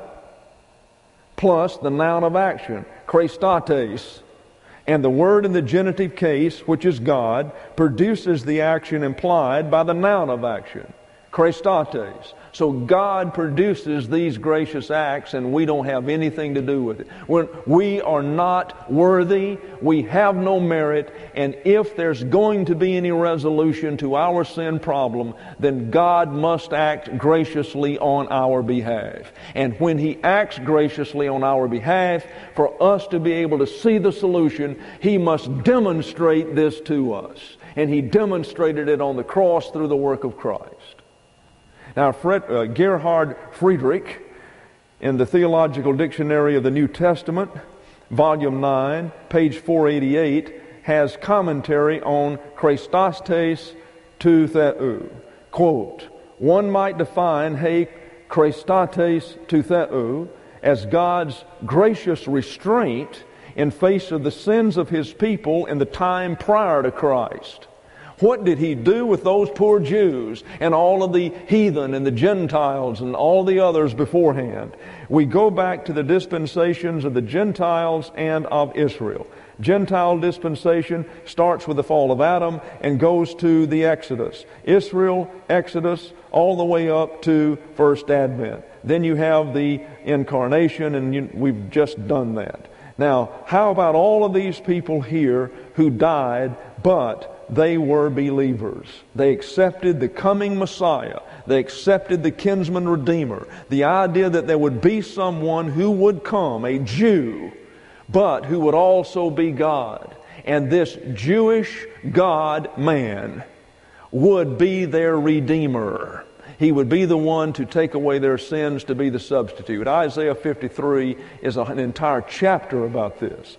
plus the noun of action, Chrestotes. And the word in the genitive case, which is God, produces the action implied by the noun of action, Chrestotes. So God produces these gracious acts, and we don't have anything to do with it. We're, we are not worthy. We have no merit. And if there's going to be any resolution to our sin problem, then God must act graciously on our behalf. And when He acts graciously on our behalf, for us to be able to see the solution, He must demonstrate this to us. And He demonstrated it on the cross through the work of Christ. Now, Fred, uh, Gerhard Friedrich, in the Theological Dictionary of the New Testament, volume nine, page four eighty-eight, has commentary on Christastes to Theou. Quote, one might define he Christastes to Theou as God's gracious restraint in face of the sins of His people in the time prior to Christ. What did He do with those poor Jews and all of the heathen and the Gentiles and all the others beforehand? We go back to the dispensations of the Gentiles and of Israel. Gentile dispensation starts with the fall of Adam and goes to the Exodus. Israel, Exodus, all the way up to First Advent. Then you have the incarnation, and you, we've just done that. Now, how about all of these people here who died, but they were believers? They accepted the coming Messiah. They accepted the kinsman redeemer. The idea that there would be someone who would come, a Jew, but who would also be God. And this Jewish God-man would be their Redeemer. He would be the one to take away their sins, to be the substitute. Isaiah fifty-three is an entire chapter about this.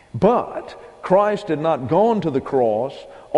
But Christ had not gone to the cross.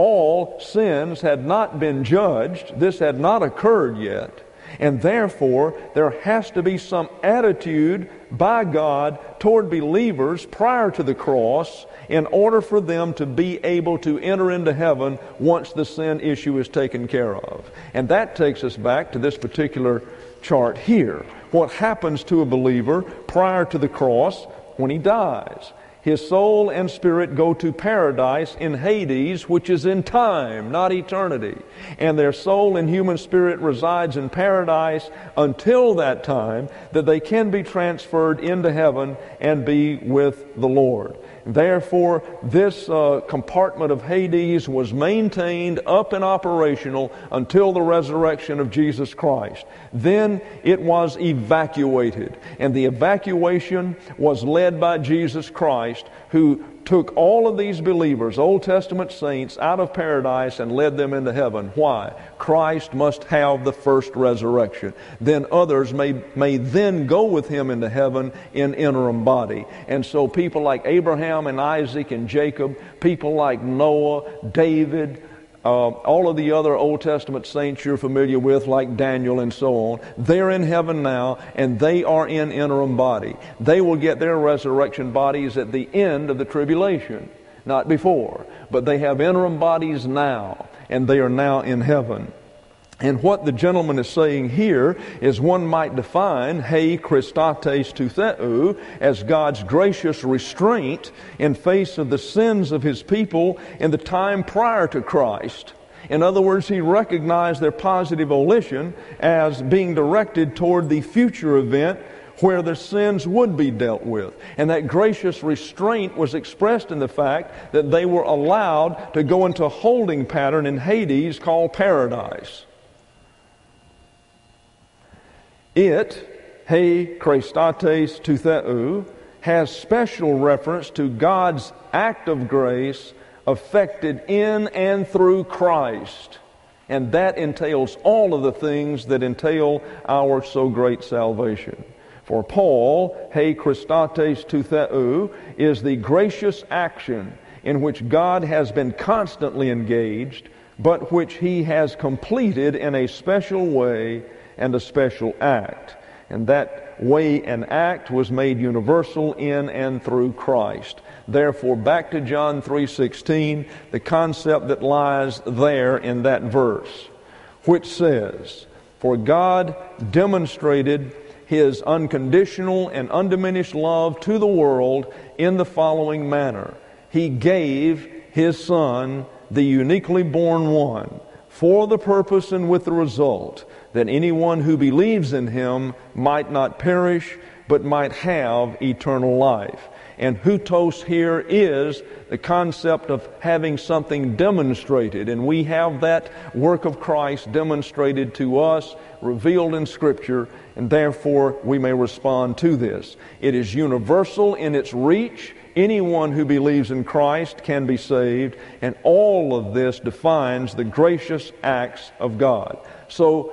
All sins had not been judged. This had not occurred yet. And therefore, there has to be some attitude by God toward believers prior to the cross in order for them to be able to enter into heaven once the sin issue is taken care of. And that takes us back to this particular chart here. What happens to a believer prior to the cross when he dies? His soul and spirit go to paradise in Hades, which is in time, not eternity. And their soul and human spirit resides in paradise until that time that they can be transferred into heaven and be with the Lord. Therefore, this uh, compartment of Hades was maintained up and operational until the resurrection of Jesus Christ. Then it was evacuated, and the evacuation was led by Jesus Christ, who took all of these believers, Old Testament saints, out of paradise and led them into heaven. Why? Christ must have the first resurrection. Then others may, may then go with Him into heaven in interim body. And so people like Abraham and Isaac and Jacob, people like Noah, David, Uh, all of the other Old Testament saints you're familiar with, like Daniel and so on, they're in heaven now, and they are in interim body. They will get their resurrection bodies at the end of the tribulation, not before. But they have interim bodies now, and they are now in heaven. And what the gentleman is saying here is one might define he Christastes to Theou as God's gracious restraint in face of the sins of His people in the time prior to Christ. In other words, He recognized their positive volition as being directed toward the future event where their sins would be dealt with. And that gracious restraint was expressed in the fact that they were allowed to go into a holding pattern in Hades called paradise. It, he Christastes to Theou, has special reference to God's act of grace effected in and through Christ. And that entails all of the things that entail our so great salvation. For Paul, he Christastes to Theou, is the gracious action in which God has been constantly engaged, but which He has completed in a special way and a special act. And that way and act was made universal in and through Christ. Therefore, back to John three sixteen, the concept that lies there in that verse, which says, "For God demonstrated His unconditional and undiminished love to the world in the following manner. He gave His Son, the uniquely born one, for the purpose and with the result that anyone who believes in Him might not perish, but might have eternal life." And hutos here is the concept of having something demonstrated. And we have that work of Christ demonstrated to us, revealed in Scripture, and therefore we may respond to this. It is universal in its reach. Anyone who believes in Christ can be saved, and all of this defines the gracious acts of God. So,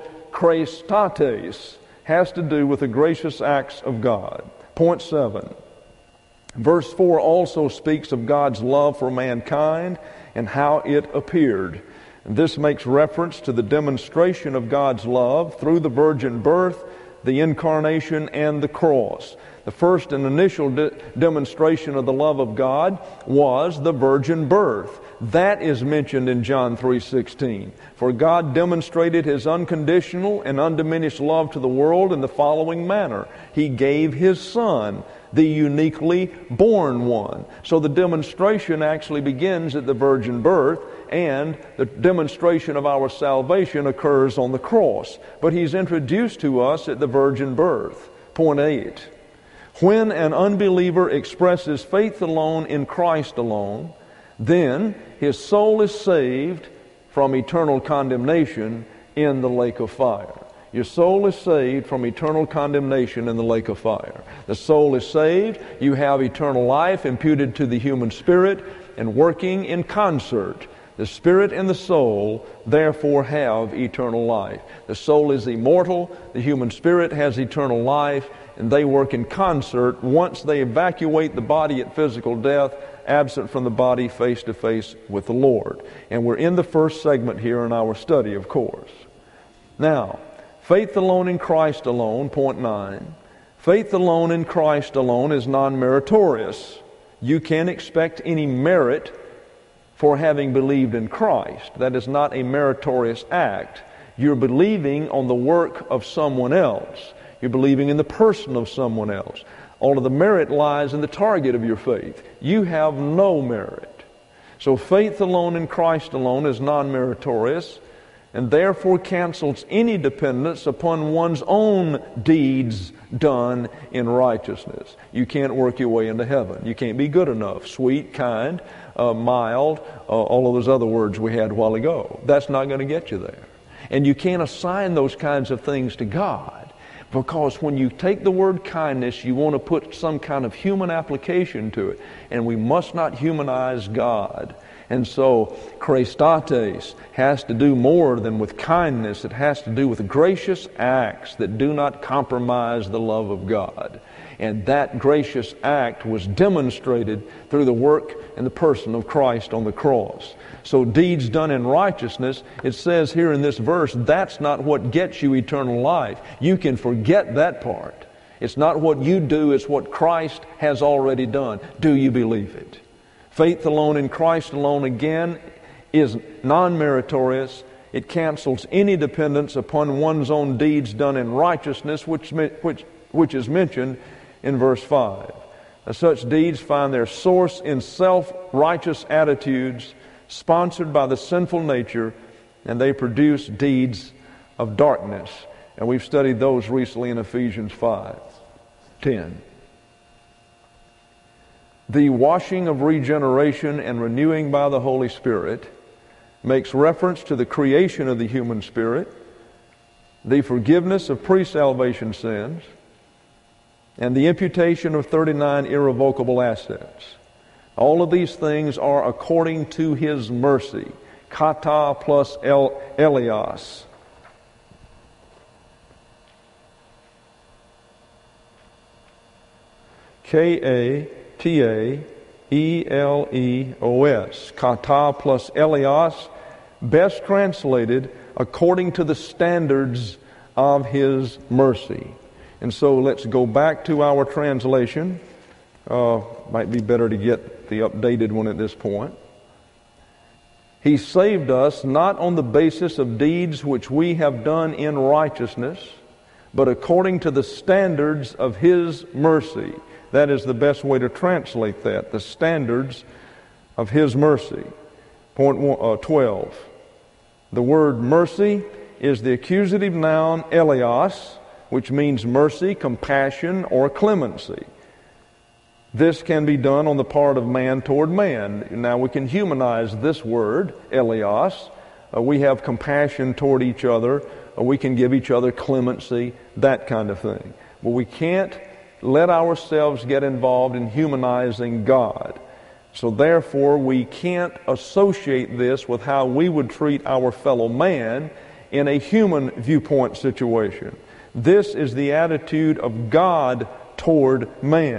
Christastes has to do with the gracious acts of God. Point seven. Verse four also speaks of God's love for mankind and how it appeared. And this makes reference to the demonstration of God's love through the virgin birth, the incarnation, and the cross. The first and initial de- demonstration of the love of God was the virgin birth. That is mentioned in John three sixteen. For God demonstrated His unconditional and undiminished love to the world in the following manner. He gave His Son, the uniquely born one. So the demonstration actually begins at the virgin birth, and the demonstration of our salvation occurs on the cross. But He's introduced to us at the virgin birth. Point eight. When an unbeliever expresses faith alone in Christ alone, then his soul is saved from eternal condemnation in the lake of fire. Your soul is saved from eternal condemnation in the lake of fire. The soul is saved. You have eternal life imputed to the human spirit and working in concert. The spirit and the soul therefore have eternal life. The soul is immortal. The human spirit has eternal life, and they work in concert once they evacuate the body at physical death, absent from the body, face to face with the Lord. And we're in the first segment here in our study, of course. Now, faith alone in Christ alone, point nine. Faith alone in Christ alone is non-meritorious. You can't expect any merit for having believed in Christ. That is not a meritorious act. You're believing on the work of someone else. You're believing in the person of someone else. All of the merit lies in the target of your faith. You have no merit. So faith alone in Christ alone is non-meritorious, and therefore cancels any dependence upon one's own deeds done in righteousness. You can't work your way into heaven. You can't be good enough, sweet, kind, uh, mild, uh, all of those other words we had a while ago. That's not going to get you there. And you can't assign those kinds of things to God, because when you take the word kindness, you want to put some kind of human application to it. And we must not humanize God. And so, Chrestotes has to do more than with kindness. It has to do with gracious acts that do not compromise the love of God. And that gracious act was demonstrated through the work and the person of Christ on the cross. So deeds done in righteousness, it says here in this verse, that's not what gets you eternal life. You can forget that part. It's not what you do, it's what Christ has already done. Do you believe it? Faith alone in Christ alone, again, is non-meritorious. It cancels any dependence upon one's own deeds done in righteousness, which, which, which is mentioned in verse five. Now, such deeds find their source in self-righteous attitudes sponsored by the sinful nature, and they produce deeds of darkness. And we've studied those recently in Ephesians five ten. The washing of regeneration and renewing by the Holy Spirit makes reference to the creation of the human spirit, the forgiveness of pre-salvation sins, and the imputation of thirty-nine irrevocable assets. All of these things are according to His mercy. Kata plus el- Elias. K A T A E L E O S. Kata plus Elias, best translated according to the standards of His mercy. And so let's go back to our translation. Uh, might be better to get the updated one at this point. He saved us not on the basis of deeds which we have done in righteousness, but according to the standards of His mercy. That is the best way to translate that, the standards of His mercy. Point one, uh, twelve. The word mercy is the accusative noun Elias, which means mercy, compassion, or clemency. This can be done on the part of man toward man. Now we can humanize this word, Elias. Uh, we have compassion toward each other. Uh, we can give each other clemency, that kind of thing. But we can't let ourselves get involved in humanizing God. So therefore, we can't associate this with how we would treat our fellow man in a human viewpoint situation. This is the attitude of God toward man.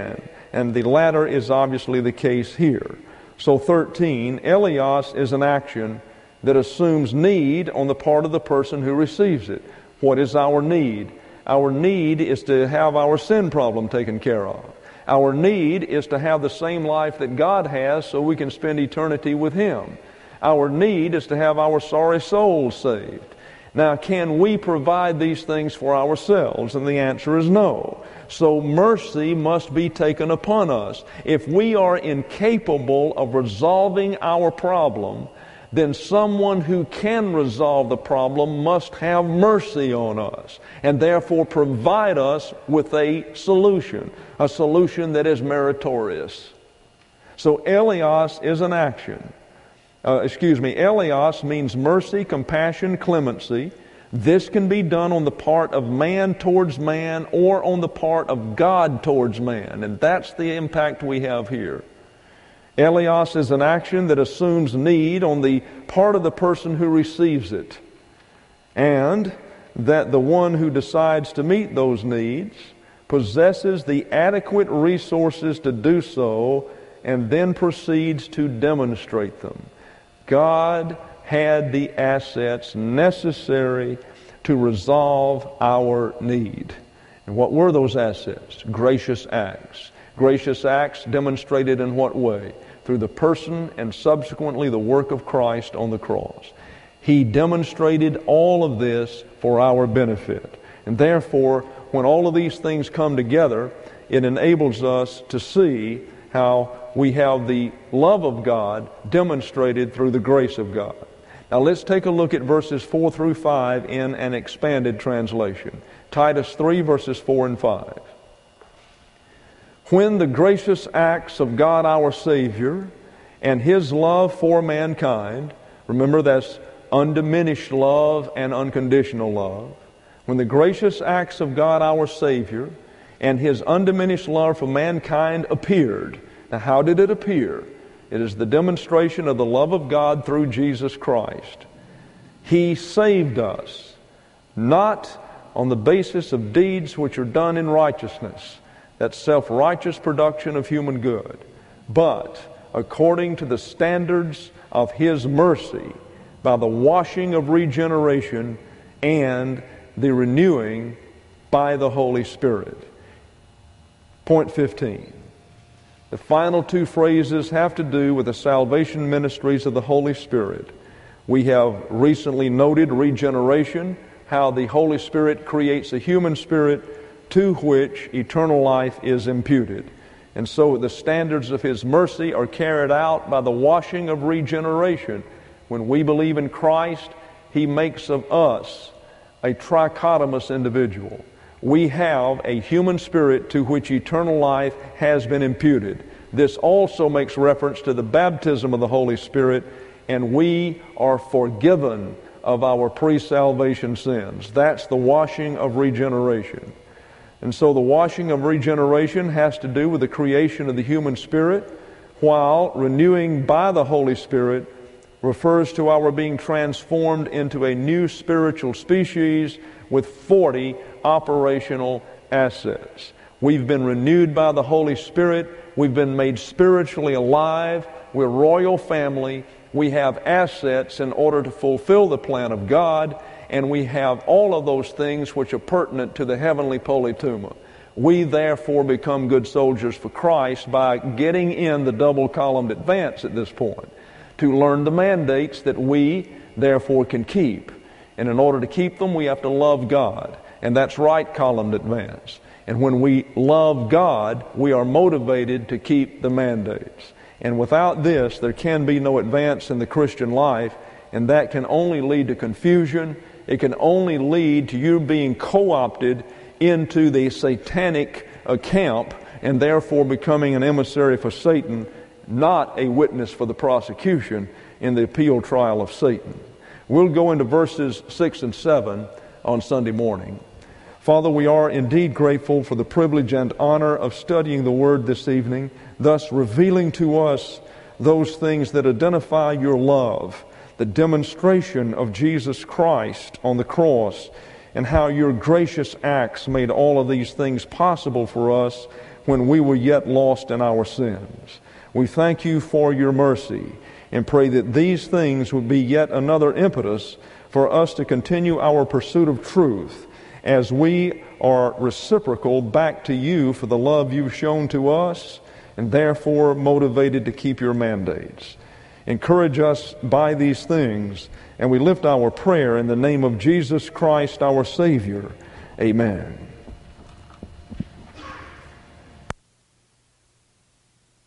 and the latter is obviously the case here. So thirteen, eleos is an action that assumes need on the part of the person who receives it. What is our need? Our need is to have our sin problem taken care of. Our need is to have the same life that God has so we can spend eternity with Him. Our need is to have our sorry souls saved. Now, can we provide these things for ourselves? And the answer is no. So mercy must be taken upon us. If we are incapable of resolving our problem, then someone who can resolve the problem must have mercy on us and therefore provide us with a solution, a solution that is meritorious. So eleos is an action. Uh, excuse me, eleos means mercy, compassion, clemency. This can be done on the part of man towards man or on the part of God towards man, and that's the impact we have here. Eleos is an action that assumes need on the part of the person who receives it, and that the one who decides to meet those needs possesses the adequate resources to do so and then proceeds to demonstrate them. God had the assets necessary to resolve our need. And what were those assets? Gracious acts. Gracious acts demonstrated in what way? Through the person and subsequently the work of Christ on the cross. He demonstrated all of this for our benefit. And therefore, when all of these things come together, it enables us to see how we have the love of God demonstrated through the grace of God. Now let's take a look at verses four through five in an expanded translation. Titus three, verses four and five. When the gracious acts of God our Savior and His love for mankind, remember that's undiminished love and unconditional love. When the gracious acts of God our Savior and His undiminished love for mankind appeared. Now how did it appear? It is the demonstration of the love of God through Jesus Christ. He saved us, not on the basis of deeds which are done in righteousness, that self-righteous production of human good, but according to the standards of His mercy, by the washing of regeneration and the renewing by the Holy Spirit. Point fifteen. The final two phrases have to do with the salvation ministries of the Holy Spirit. We have recently noted regeneration, how the Holy Spirit creates a human spirit to which eternal life is imputed. And so the standards of His mercy are carried out by the washing of regeneration. When we believe in Christ, He makes of us a trichotomous individual. We have a human spirit to which eternal life has been imputed. This also makes reference to the baptism of the Holy Spirit, and we are forgiven of our pre-salvation sins. That's the washing of regeneration. And so the washing of regeneration has to do with the creation of the human spirit, while renewing by the Holy Spirit refers to our being transformed into a new spiritual species with forty operational assets. We've been renewed by the Holy Spirit. We've been made spiritually alive. We're royal family. We have assets in order to fulfill the plan of God, and we have all of those things which are pertinent to the heavenly politeuma. We therefore become good soldiers for Christ by getting in the double-columned advance at this point, to learn the mandates that we therefore can keep. And in order to keep them, we have to love God. And that's right columned advance. And when we love God, we are motivated to keep the mandates. And without this, there can be no advance in the Christian life, and that can only lead to confusion. It can only lead to you being co-opted into the satanic uh, camp, and therefore becoming an emissary for Satan, not a witness for the prosecution in the appeal trial of Satan. We'll go into verses six and seven on Sunday morning. Father, we are indeed grateful for the privilege and honor of studying the Word this evening, thus revealing to us those things that identify your love, the demonstration of Jesus Christ on the cross, and how your gracious acts made all of these things possible for us when we were yet lost in our sins. We thank you for your mercy and pray that these things would be yet another impetus for us to continue our pursuit of truth as we are reciprocal back to you for the love you've shown to us and therefore motivated to keep your mandates. Encourage us by these things, and we lift our prayer in the name of Jesus Christ, our Savior. Amen.